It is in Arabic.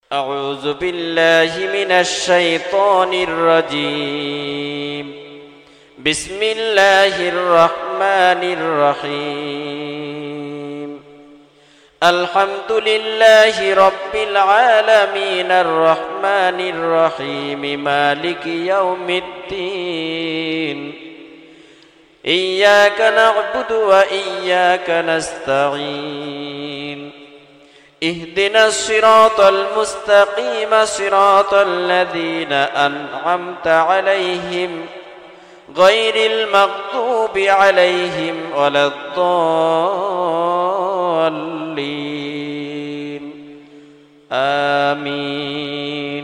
أعوذ بالله من الشيطان الرجيم. بسم الله الرحمن الرحيم. الحمد لله رب العالمين الرحمن الرحيم مالك يوم الدين. إياك نعبد وإياك نستعين. اهدنا الصراط المستقيم صراط الذين أنعمت عليهم غير المغضوب عليهم ولا الضالين. آمين.